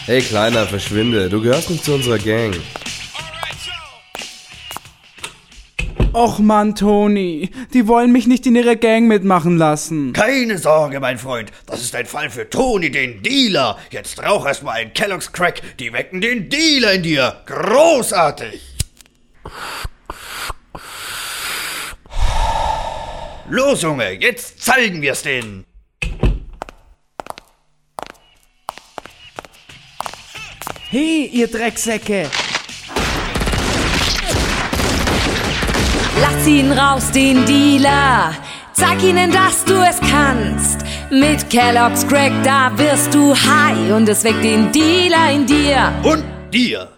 Hey Kleiner, verschwinde. Du gehörst nicht zu unserer Gang. Och Mann, Toni, die wollen mich nicht in ihre Gang mitmachen lassen. Keine Sorge, mein Freund, das ist ein Fall für Toni, den Dealer. Jetzt rauch erstmal einen Kellogg's Crack, die wecken den Dealer in dir. Großartig! Los, Junge, jetzt zeigen wir's denen. Hey, ihr Drecksäcke! Lass ihn raus, den Dealer. Zeig ihnen, dass du es kannst. Mit Kellogg's Crack, da wirst du high und es weckt den Dealer in dir. Und dir.